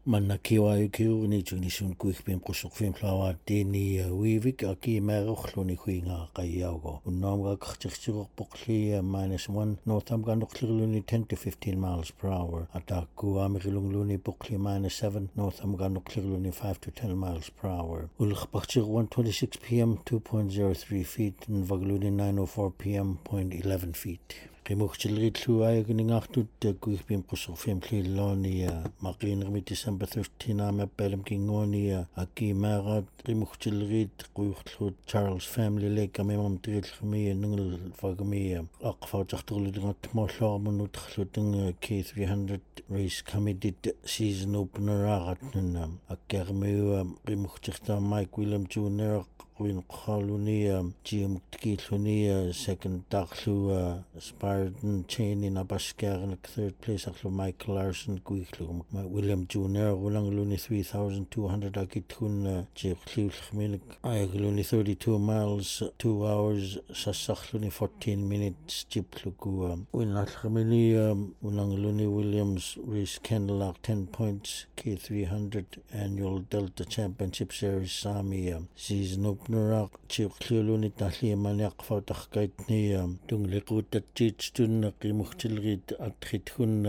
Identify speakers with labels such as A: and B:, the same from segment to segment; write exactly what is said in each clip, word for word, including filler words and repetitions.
A: Manna kiwa kiu ni chuni sun kuik pim kusuk film hlawa tini wivik aki meroklo ni huinga kayago. Unnam ga kachikchuk pokli minus one northam ga nukliluni ten to fifteen miles per hour. Ataku amikilungluni pokli minus seven northam ga nukliluni five to ten miles per hour. Ulkhpachik one twenty-six p m two point zero three feet and vagluni nine oh four p m zero point one one feet. Kimukhchilrit luay gningachtut kuik pim kusuk film loni maqin rmi December thirteen am pelem kingoni aki marat kimukhchilrit kuikhlut Charles family lake amemam tiril khmi ningl fagmi aqfa takhturlidngat mollormunut khlutung K three hundred race committee season opener agatnun akkermi kimukhchirta Mike William Junior Queen Khalunia, Jim Kitlunia, second Dakhlu, Spartan Chain in Abaskar, and third place Akhlu Michael Larson, Quicklu, William Junior, Ulang Luni three thousand two hundred Akitun, Jeklu Khminik, Ayagluni thirty-two miles, two hours, Sasakhluni fourteen minutes, Jipluku, Winat Khmini, Ulang Luni Williams, race Candlelock ten points, K three hundred annual Delta Championship Series Sami, season opener. Nurak chikhluluni tahli maniaq fautakhkaitni tungliqut tatchitstun qimukhtilrit atkhithun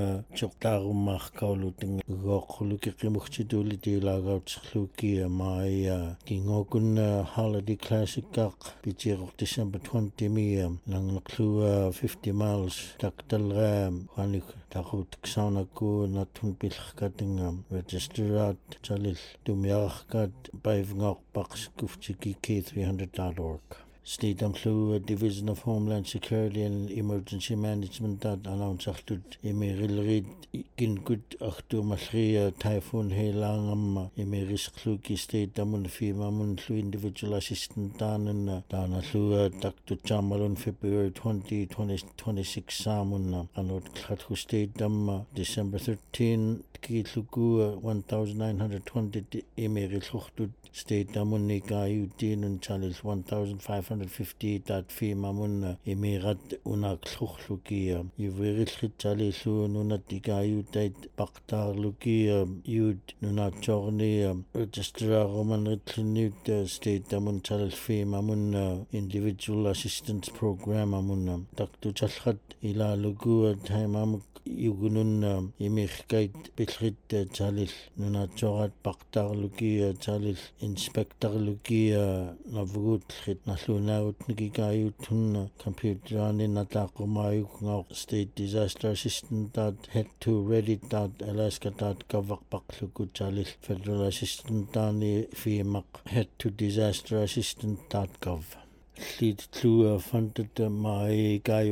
A: chortaarummaarkauluting goqluki qimukhchituliti laagautskluki mai kingokun holiday classic kaq pichirq December twentieth mi nangnaqlu fifty miles taktalram khanik taqut ksanaku natun pilkhkating registerat chalil tumyarqat paivngaq paqskufchiki K three hundred dot org. State Amthlu Division of Homeland Security and Emergency Management that announced that Emerilrid Kinkut Achtu Malria Typhoon Helangam Emeriskhluki State Amun Fimamun Thlu Individual Assistant Dan and Dana Thlu Taktu Chamalun February twentieth twenty twenty-six Samun Anot Khathu State Dam December thirteenth Kitluku one thousand nine hundred twenty Emerilhuchtut State Amun Nikayutin and Channels one thousand five hundred fifty that Fimamun Emirat Unak Lukia. You very little so Nunatikayutate Baktar Lukia Yud Nunachorni Registrar Roman Ritlinut State Amun Channels Fimamun Individual Assistance Program Amun Doctor Chalhat Ila Lugu Time Yugunun Imikhkait Pitrit Chalil Nunachorat Baktar Lukia Chalil Inspector Lukia Navugut Hit Nalunaut Nikikayutun Computerani Natakumayuk State Disaster Assistant that head to Reddit that Alaska that Kavak Bakluku Chalil Federal Assistant Tani Fimak head to Disaster Assistant dot gov. Lead to funded my guy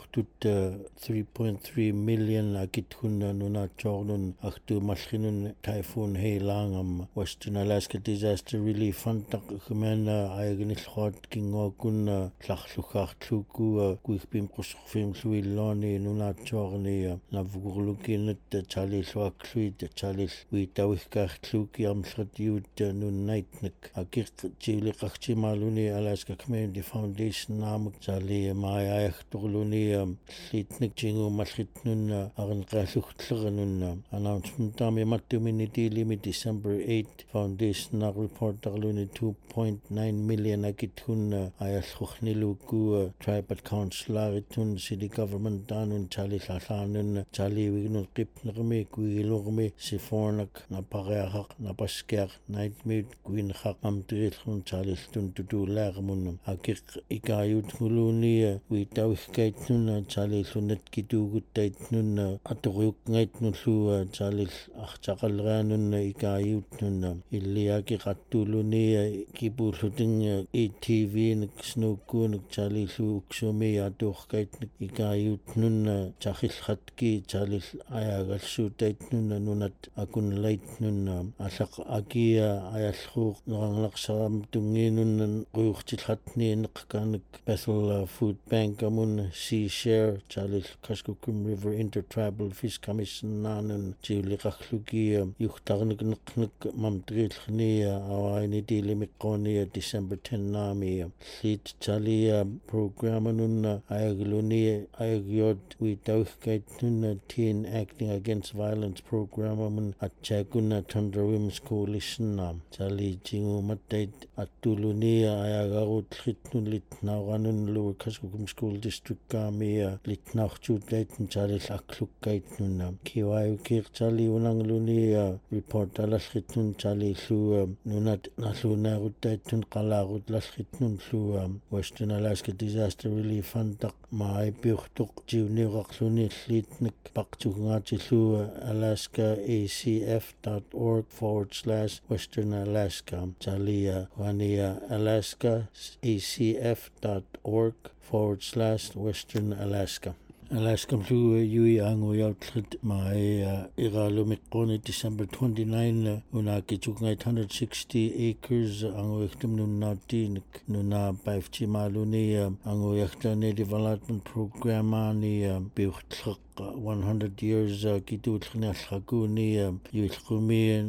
A: to three point three million akitun nuna chornun aktu malchinun typhoon Heilangam Western Alaska Disaster Relief Fund kumena ayagnil khot kingokun tlakhlukart luku kuikpim kusfim suiloni nuna chorni navugurlukinut chalil wakluit chalil witawikkartluki amsratiut nun nightnik akik chili qachmaluni Alaska Community Foundation namuk jali mai ayhtuluni litnik jingu malhitnun agan qalluhtlerunun announcement tami mattuminiti limit December eighth Foundation na report darluni two point nine million akithun ayallukhniluku tribal councilor city government danun jali lallanun jali wignun qipnermi kuilurmi sifornak napareahaq napasker nightmid kuinhaq amtrilhun jali tun tutularmun ikayut nguluni witawikkaitnun chalilunat kituguttaitnun aturuk ngaitnullu chalil archaqalraanun ikayutnun illiaki qattuluni kipulluting A T V nik snukkunik chalillu uksumi aturkaitnik ikayutnun chahilhatki chalil ayagalsuutaitnun nunat akunlaitnun allaq akia ayallruuq neranglaqsaram tunginun quyurtilhatni neqkanik Bethel Food Bank amun Sea Share Chalil Kaskukum River Intertribal Fish Commission nanan jiuliqarluki yuhtarnik neqnek mamtrilkhni awaini dilimiqqoni December tenth nami lit chali program anun ayagluni ayagyod we tauhkaitnun teen acting against violence program amun atchaguna Tundra Women's Coalition nam chali jingu matait attuluni ayagarut khitnun litnauranun Lower Kaskukum School District kami litnauchutaitin chali aklukkaitnun kiwayu kirchali unangluni report alaskhitnun chali lu nunat nalunarutaitun qalarut laskhitnun lu Western Alaska Disaster Relief Fund taq mai piurtuq jiuniurarluni litnik paqtugaati lu alaska a c f dot org forward slash Western Alaska chali wania alaska a c f dot org forward slash Western Alaska Alaska mlu yui angu yautlit mai iralumiqqoni December twenty-ninth unakituknga eight hundred sixty acres angu yaktum nunnautiin nuna paiftimaluni angu yakta development program ani biutlq one hundred years kitulkhni alkhakuni yulkhumi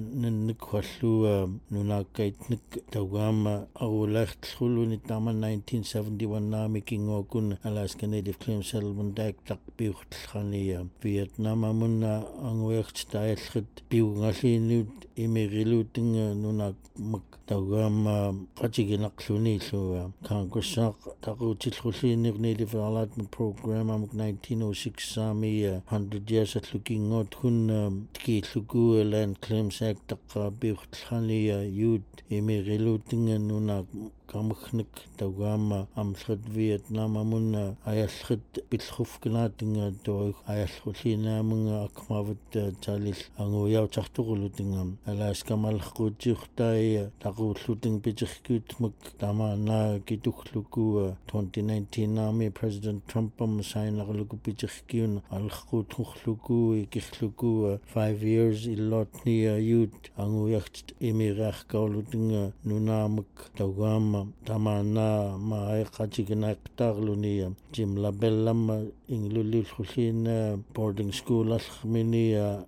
A: nnikhallu nunakaitnik tawama awulakhtluni tama nineteen seventy-one nami kingokun Alaska Native Claim Settlement Act taqpiutlkhani Vietnam amunna anguyaktayalkhit piungallinut imiriluting nunak mak tawama qachiginaqluni lu Congressaq taqutilkhulliinir Native Development Program amuk nineteen oh six sami one hundred years at looking out kun ki lugu Land Claims Act taqa biutlkhani yud imiriluting nunak kamkhnik tawama amlkhad Vietnam amun ayalkhad bilkhufknating do ayalkhullina munga akmavat chalil angu yautartuquluting Alaska malkhutiurtai taqulluting pichirkut mak tamana kitukhluku twenty nineteen nami President Trump am sainarluku pichirkiun alkhutluku ikirluku five years illotni yut angu yacht imirarkauluting nunamak tawama tamana ma qachignaqtarluni Jim labellam inglulilkhullin boarding school alkhmini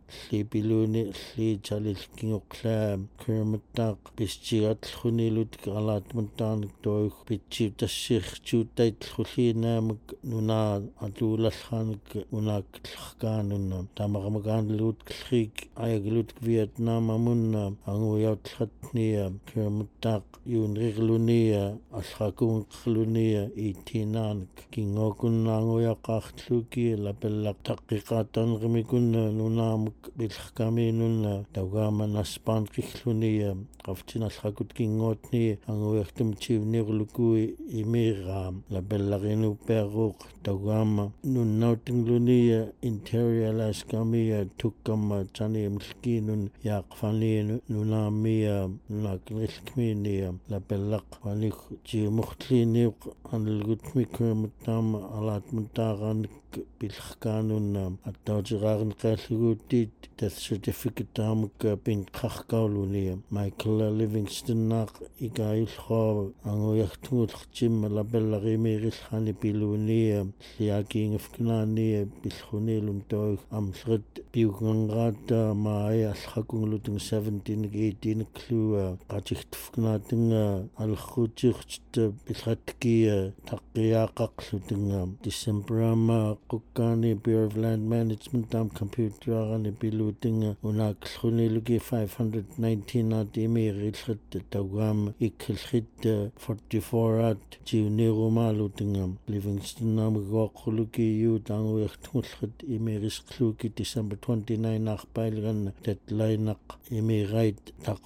A: lipiluni li chalil kinguqla kermattaq pischigatlkhunilut qalatmuntaan toy pitchi tassir chuutaitlkhullinamak nuna atulallkhanik unaklkhkanun tamaramaganlut khrik ayaglut Vietnam amun anguyautlatni kermattaq yunrirluni alkhakungqluni eighteen kingokun anguyaqartluki lapellaq taqqiqatanrimikun nunamak bilkhkaminun tawama naspan qikhluni qaftinallakut kingotni anguyaktum chivnirluku imira lapellaqinu peruq tawama nunnautingluni Interior Alaska mi tukkam chani mlkinun yaqfani nunami nunakrilkmini lapellaq wanik jimukhtlini anlgutmikermatam alatmutaaran bilkhkanun attautiraarin qaalluguutit death certificate taamak pinqarkauluni Michael Livingston naaq ikayulkhoo anguyartungullertim lapellaqimiirilkhani piluni liakiingafknaani bilkhunilun toig amlret piugangaata maai allkhakungluting seventeen eighteen klu qatigtfknaatinga alkhutiirt bilkhatki taqqiyaaqaqlutinga Decemberama qukkani Bureau of Land Management tam computerarani pilutinga unaklkhuniluki five hundred nineteen at imirilkhat tawam ikhlkhit forty-four at jiunirumalutinga Livingston namgoqluki yuutanguyartungulkhat imirisqluki December twenty-ninth aqpailgan deadlineaq imirait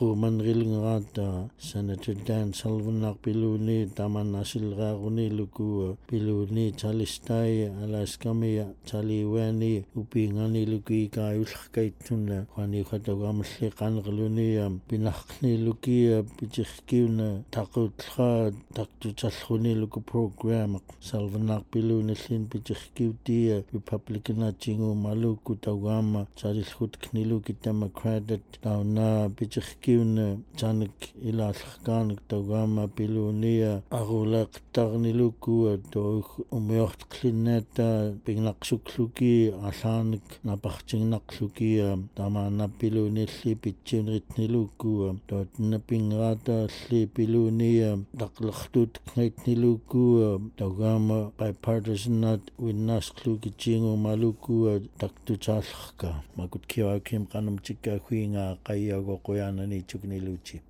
A: taqumanrilngaata Senator Dan Sullivan piluni taman asilraaruni luku piluni chalistai Alaska skamia tali wani upingani luki ka ulkhkaituna khani khatagamlli qanqluni pinaqni luki pichikkiuna taqutlqa taqtuchalluni luku program salvanaqpilunillin pichikkiutia republicana chingu maluku tawama chalilhutkni luki democratic tauna pichikkiuna chanik ilallqkanik tawama pilunia agulaqtarni luku to umiortqlinnata pingnaqsukluki allanik napaqchingnaqluki tamanapilunilli pitchiunritniluku totnapingrata alli pilunia taqlertutknaitniluku tawama bipartisanat winnasqluki chingu maluku taktuchallqka makutkiwakim qanamchikka huinga qayyago qoyanani chukniluchi